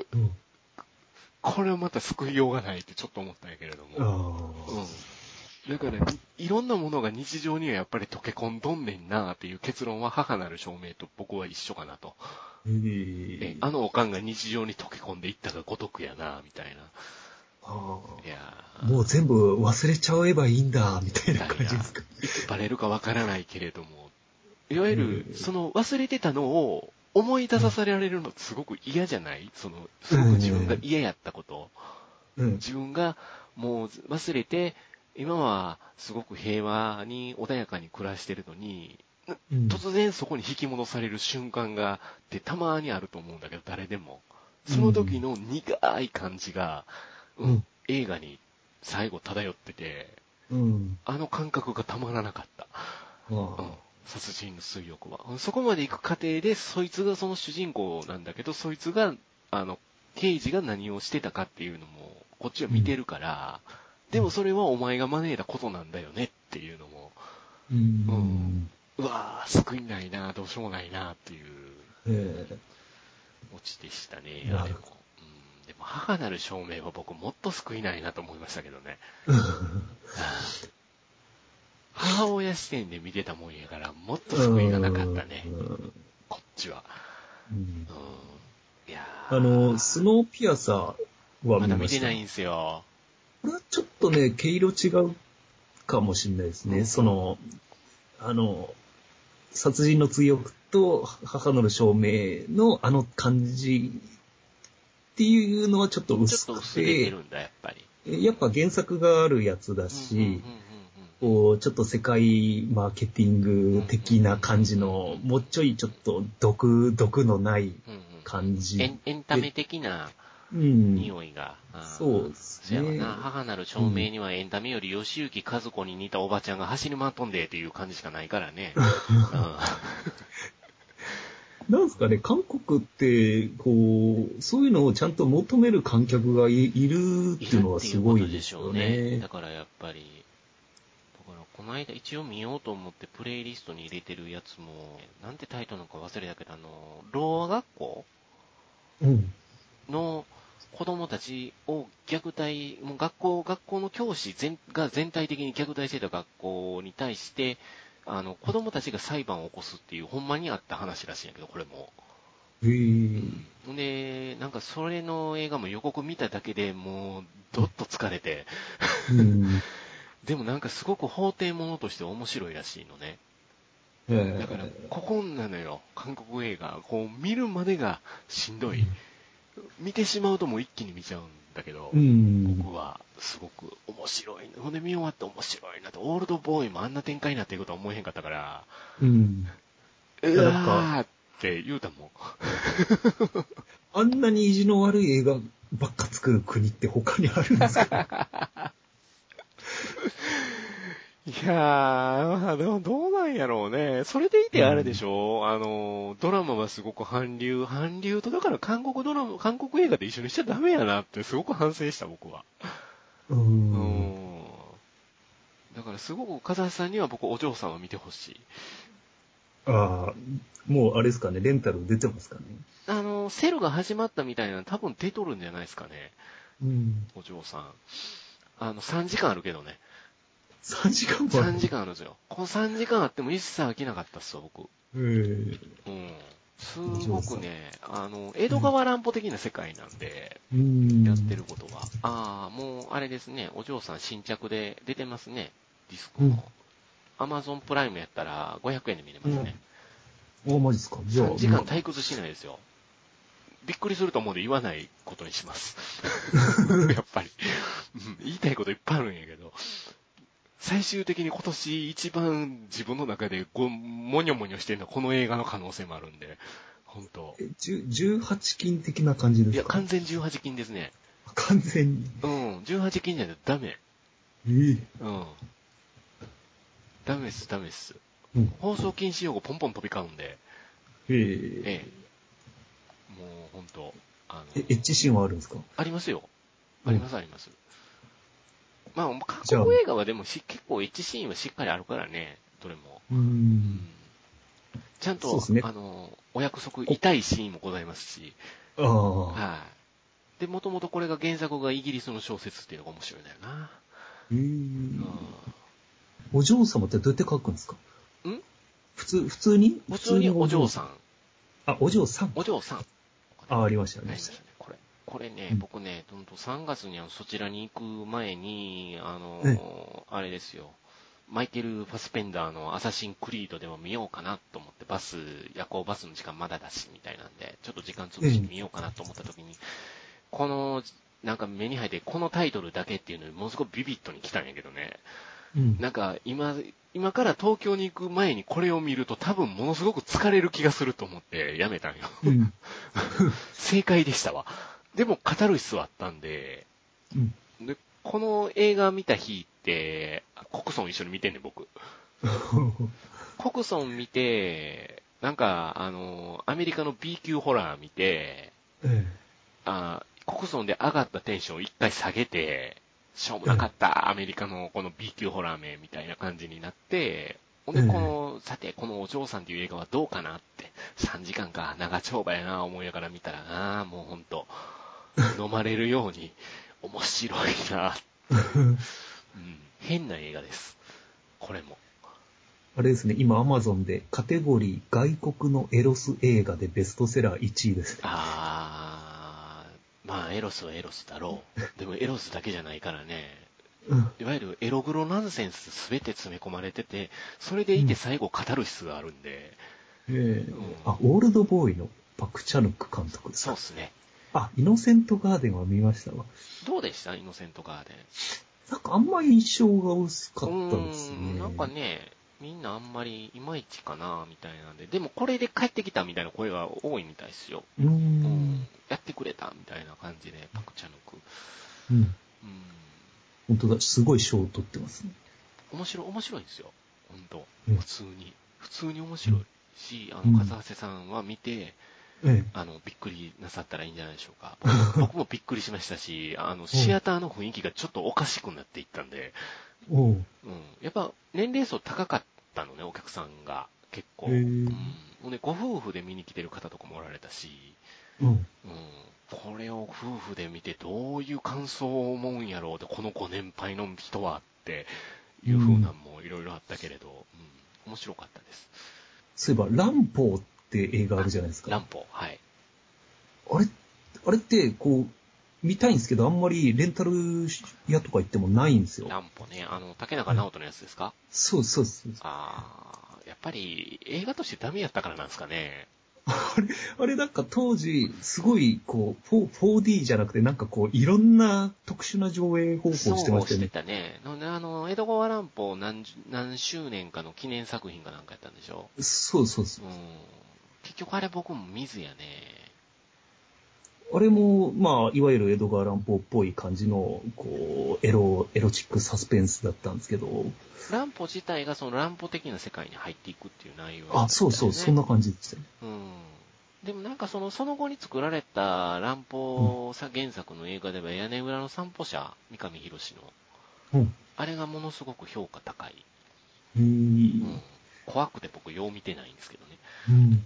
これはまた救いようがないってちょっと思ったんやけれども。だから、いろんなものが日常にはやっぱり溶け込んどんねんなっていう結論は母なる証明と僕は一緒かなと。おかんが日常に溶け込んでいったがごとくやな、みたいな。 いやもう全部忘れちゃえばいいんだ、みたいな感じですか。 いつバレるかわからないけれども、いわゆる、その忘れてたのを思い出させられるのってすごく嫌じゃない？すごく自分が嫌やったこと。自分がもう忘れて、今はすごく平和に穏やかに暮らしてるのに、突然そこに引き戻される瞬間がってたまにあると思うんだけど、誰でも。その時の苦い感じが、映画に最後漂ってて、あの感覚がたまらなかった。殺人の追憶は。そこまで行く過程で、そいつがその主人公なんだけど、そいつが、刑事が何をしてたかっていうのも、こっちは見てるから、でもそれはお前が招いたことなんだよねっていうのも、うわぁ、救いないな、どうしようもないなっていうオチでしたね、あれも。でも母なる証明は僕もっと救いないなと思いましたけどね。母親視点で見てたもんやから、もっと救いがなかったね。こっちは。 いやスノーピアサーは見ました。 まだ見てないんですよ。 これはちょっとね、毛色違うかもしれないですね。殺人の追憶と母なる証明の感じっていうのはちょっと薄くて。 ちょっと薄れてるんだ、やっぱり。 やっぱ原作があるやつだし、こう、ちょっと世界マーケティング的な感じの、もうちょいちょっと毒のない感じ。 エンタメ的な匂いが。 そうですね。 そうやわな。母なる証明にはエンタメより吉行和子に似たおばちゃんが走り回っとんでっていう感じしかないからね。 なんですかね、韓国って、こう、そういうのをちゃんと求める観客がいるっていうのはすごいですよね。 だからやっぱり、この間一応見ようと思ってプレイリストに入れてるやつも、なんてタイトルなのか忘れたけど、ろう学校の子供たちを虐待、もう学校の教師が全体的に虐待してた学校に対して、子供たちが裁判を起こすっていう、ほんまにあった話らしいんやけど、これも。で、なんかそれの映画も予告見ただけでもう、どっと疲れて、 でもなんかすごく法廷ものとして面白いらしいのね。だから、ここなのよ、韓国映画。こう、見るまでがしんどい。見てしまうともう一気に見ちゃうんだけど、僕はすごく面白い。ほんで見終わって面白いなと。オールドボーイもあんな展開になっていくとは思えへんかったから、うわーって言うたもん。 あんなに意地の悪い映画ばっか作る国って他にあるんですか？ いやー、でもどうなんやろうね。それでいてあれでしょ、ドラマはすごく韓流と、だから韓国映画で一緒にしちゃダメやなってすごく反省した、僕は。だからすごく風橋さんには僕お嬢さんを見てほしい。 ああ、もうあれですかね、レンタル出てますかね。 セルが始まったみたいなの多分出とるんじゃないですかね。お嬢さん。3時間あるけどね。 3時間も 3時間あるんですよ。この3時間あっても一切飽きなかったっすわ、僕。すごくね、江戸川乱歩的な世界なんで、やってることは。もう、あれですね、お嬢さん新着で出てますね、ディスクも。アマゾンプライムやったら500円で見れますね。 マジっすか？じゃあ。 3時間退屈しないですよ。びっくりすると思うんで言わないことにします。やっぱり。言いたいこといっぱいあるんやけど。最終的に今年一番自分の中でもにょもにょしてるのはこの映画の可能性もあるんで、本当。 18禁的な感じですか？ いや、完全18禁ですね。 完全に。 18禁じゃないとダメ。ダメです。放送禁止用語ポンポン飛び交うんで。もう本当。 エッチシーンはあるんですか？ ありますよ。あります。まあ、韓国映画はでも結構エッチシーンはしっかりあるからね、どれも。ちゃんと、お約束、痛いシーンもございますし。で、もともとこれが原作がイギリスの小説っていうのが面白いんだよな。 お嬢様ってどうやって書くんですか？普通にお嬢さん。 お嬢さん。 お嬢さん。 ありましたね。 これね、僕ね、3月にそちらに行く前に、あれですよ。マイケル・ファスペンダーのアサシン・クリードでも見ようかなと思って、夜行バスの時間まだだし、みたいなんで、ちょっと時間潰してみようかなと思った時に、なんか目に入って、このタイトルだけっていうのにものすごくビビッドに来たんやけどね。なんか今から東京に行く前にこれを見ると多分ものすごく疲れる気がすると思ってやめたんよ。正解でしたわ。でもカタルシスはあったんで、でこの映画見た日って、コクソン一緒に見てんねん、僕。コクソン見て、なんか、アメリカの B 級ホラー見て、コクソンで上がったテンションを一回下げて、しょうもなかった、アメリカのこの B 級ホラー名みたいな感じになって、ほんで、さて、このお嬢さんっていう映画はどうかなって、3時間か、長丁場やな、思いながら見たらもうほんと、飲まれるように、面白いな、変な映画です。これも。 あれですね、今 Amazon でカテゴリー外国のエロス映画でベストセラー1位ですね。 まあ、エロスはエロスだろう。でもエロスだけじゃないからね。いわゆるエログロナンセンスすべて詰め込まれてて、それでいて最後カタルシスがあるんで。 オールドボーイのパク・チャヌック監督ですか？ そうですね。 イノセントガーデンは見ましたわ。 どうでしたイノセントガーデン。 なんかあんまり印象が薄かったですね。 なんかね、みんなあんまりいまいちかな、みたいなんで。でもこれで帰ってきたみたいな声が多いみたいですよ。やってくれたみたいな感じで、パクチャヌク。 本当だ、すごい賞を取ってますね。 面白いんですよ。本当、普通に面白いし、風橋さんは見て、びっくりなさったらいいんじゃないでしょうか。僕もびっくりしましたし、シアターの雰囲気がちょっとおかしくなっていったんで、やっぱ年齢層高かったのね、お客さんが結構。ご夫婦で見に来てる方とかもおられたし、これを夫婦で見てどういう感想を思うんやろうって、このご年配の人はっていう風なんもいろいろあったけれど、面白かったです。 そういえば、乱歩って映画あるじゃないですか。 乱歩、はい。 あれって、こう、 見たいんですけど、あんまりレンタル屋とか行ってもないんですよ。 乱歩ね。竹中直人のやつですか？ そうそうそう。 やっぱり映画としてダメやったからなんですかね。 あれなんか当時、すごい、こう、4D じゃなくて、なんかこう、いろんな特殊な上映方法してましたよね。 そうしてたね。江戸川乱歩何周年かの記念作品かなんかやったんでしょ？ そうそうそう。 結局あれ僕も見ずやね。 あれも、まあ、いわゆる江戸川乱歩っぽい感じの、こう、エロチックサスペンスだったんですけど。 乱歩自体がその乱歩的な世界に入っていくっていう内容、ね、 そうそう、そんな感じでしたね。 でもなんかその後に作られた乱歩原作の映画では屋根裏の散歩者、三上博史の、あれがものすごく評価高い。怖くて僕よう見てないんですけどね。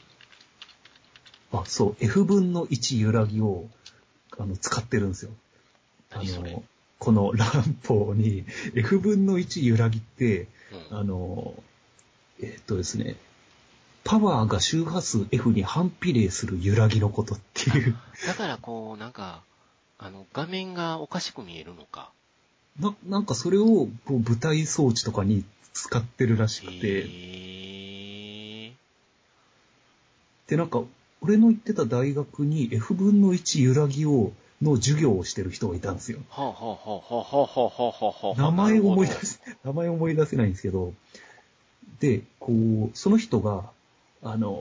そう、F 分の1揺らぎを、使ってるんですよ。 何それ？ この乱歩に F 分の1揺らぎって、ですね、パワーが周波数 F に反比例する揺らぎのことっていう。 だからこう、なんか、画面がおかしく見えるのか。 なんかそれをこう舞台装置とかに使ってるらしくて。で、なんか、俺の行ってた大学に F 分の1揺らぎの授業をしてる人がいたんですよ。名前思い出せないんですけど、で、こう、その人が、アル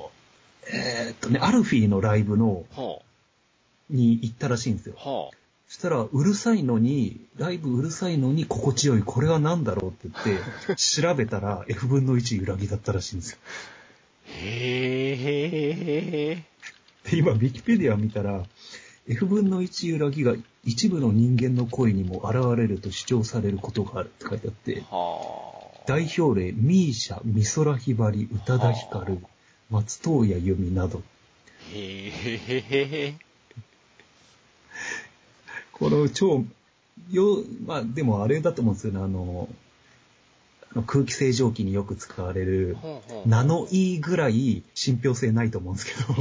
フィーのライブに行ったらしいんですよ。そしたら、ライブうるさいのに心地よい、これは何だろうって言って、調べたら F 分の1揺らぎだったらしいんですよ。で、今、ウィキペディア見たら、F 分の1揺らぎが一部の人間の声にも現れると主張されることがあるって書いてあって、代表例、ミーシャ、美空ひばり、宇多田ヒカル、松任谷由実など。このまあでもあれだと思うんですよね、空気清浄機によく使われるナノイーぐらい信憑性ないと思うんですけど。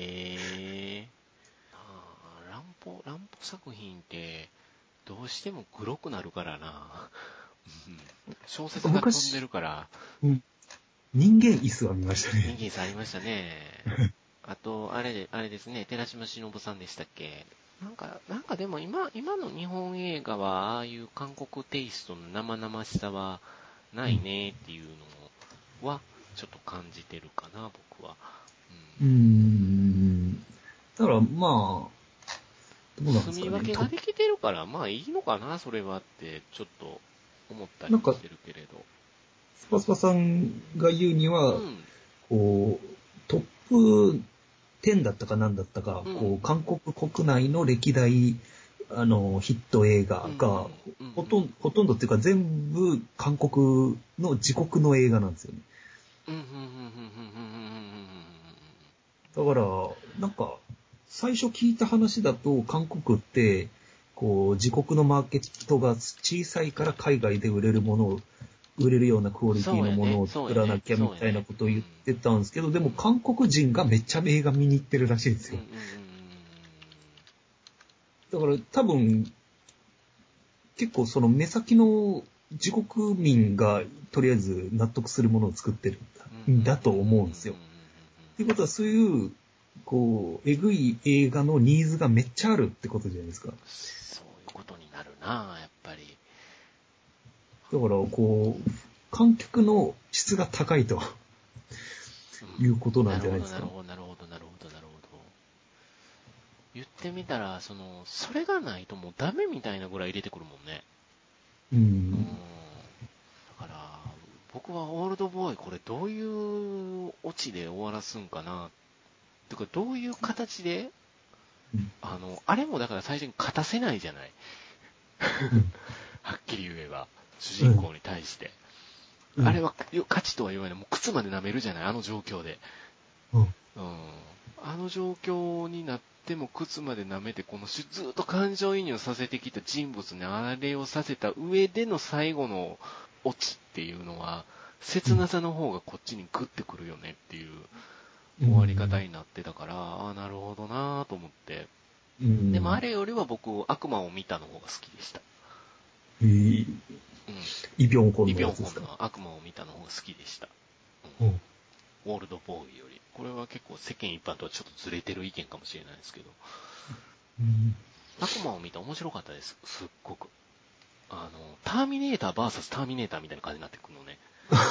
乱歩作品ってどうしてもグロくなるからな。小説が飛んでるから。 人間椅子は見ましたね。 人間椅子ありましたね。あと、あれですね、寺島しのぶさんでしたっけ？なんかでも今の日本映画は、ああいう韓国テイストの生々しさはないねっていうのは、ちょっと感じてるかな、僕は。 だから、まあ、 どうなんですかね。住み分けができてるから、まあいいのかな、それはって、ちょっと思ったりもしてるけれど。 スパスパさんが言うには、こう、トップ10だったか何だったか、こう、韓国国内の歴代、ヒット映画が、ほとんどっていうか全部韓国の自国の映画なんですよね。だから、なんか、最初聞いた話だと、韓国って、こう、自国のマーケットが小さいから海外で売れるようなクオリティのものを作らなきゃみたいなことを言ってたんですけど、でも韓国人がめっちゃ映画見に行ってるらしいですよ。だから多分、結構その目先の自国民がとりあえず納得するものを作ってるんだと思うんですよ。っていうことはそういう、こう、えぐい映画のニーズがめっちゃあるってことじゃないですか。 そういうことになるな、やっぱり。 だから、こう、観客の質が高いということなんじゃないですか。 なるほど。言ってみたら、それがないともうダメみたいなぐらい入れてくるもんね。だから、僕はオールドボーイこれどういうオチで終わらすんかな。てか、どういう形で、あれもだから最初に勝たせないじゃない。はっきり言えば、主人公に対して。あれは勝ちとは言わない。もう靴まで舐めるじゃない、あの状況で。あの状況になっても靴まで舐めて、このずっと感情移入させてきた人物にあれをさせた上での最後のオチっていうのは、切なさの方がこっちにグッてくるよねっていう終わり方になってたから、なるほどなぁと思って。 でもあれよりは僕、悪魔を見たの方が好きでした。 イ・ビョンホンのイ・ビョンやつですか。 ホンの悪魔を見たの方が好きでした。オールドボーイより。これは結構世間一般とはちょっとずれてる意見かもしれないですけど。悪魔を見た面白かったです。すっごく。ターミネーター VS ターミネーターみたいな感じになってくるのね。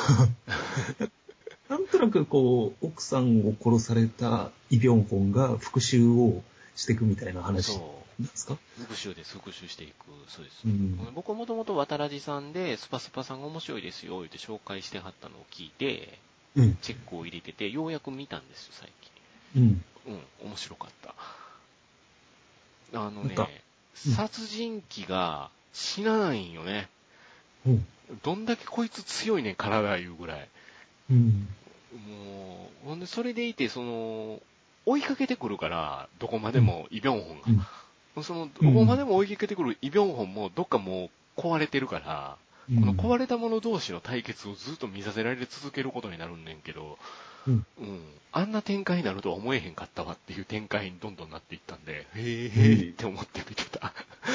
なんとなくこう、奥さんを殺されたイ・ビョンホンが復讐をしていくみたいな話ですか？ 復讐です。復讐していく。そうです。僕はもともと渡らじさんで、スパスパさんが面白いですよ、言って紹介してはったのを聞いて、チェックを入れてて、ようやく見たんですよ、最近。面白かった。殺人鬼が死なないんよね。どんだけこいつ強いねん、体いうぐらい。もう、ほんで、それでいて、追いかけてくるから、どこまでも、イ・ビョンホンが。どこまでも追いかけてくるイ・ビョンホンも、どっかもう壊れてるから、この壊れた者同士の対決をずっと見させられ続けることになるんねんけど、あんな展開になるとは思えへんかったわっていう展開にどんどんなっていったんで、へーって思って見てた。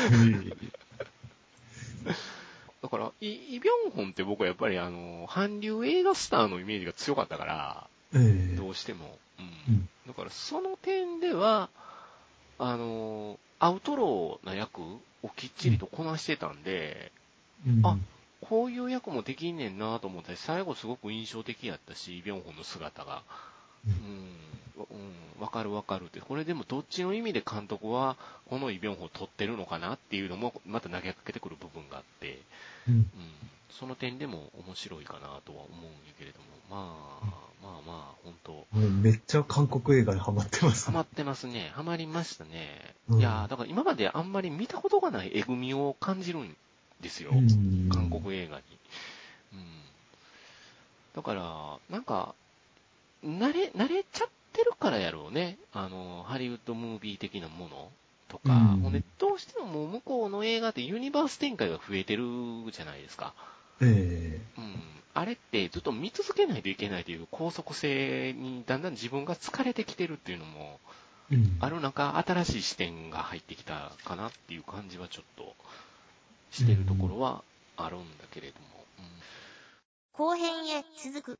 だから、イ・ビョンホンって僕はやっぱり韓流映画スターのイメージが強かったから、どうしても。だからその点では、アウトローな役をきっちりとこなしてたんで、こういう役もできんねんなと思ったし、最後すごく印象的やったし、イ・ビョンホンの姿が。わかるわかるって。これでもどっちの意味で監督はこのイ・ビョンホンを撮ってるのかなっていうのもまた投げかけてくる部分があって、その点でも面白いかなとは思うんやけれども、まあ、本当。 もうめっちゃ韓国映画にハマってますね。 ハマってますね。ハマりましたね。いやだから今まであんまり見たことがないえぐみを感じるんですよ。韓国映画に。だから、なんか、慣れちゃってるからやろうね。ハリウッドムービー的なものとか。ほんで、どうしてももう向こうの映画ってユニバース展開が増えてるじゃないですか。あれってずっと見続けないといけないという高速性にだんだん自分が疲れてきてるっていうのもある中、新しい視点が入ってきたかなっていう感じはちょっとしてるところはあるんだけれども。 後編へ続く。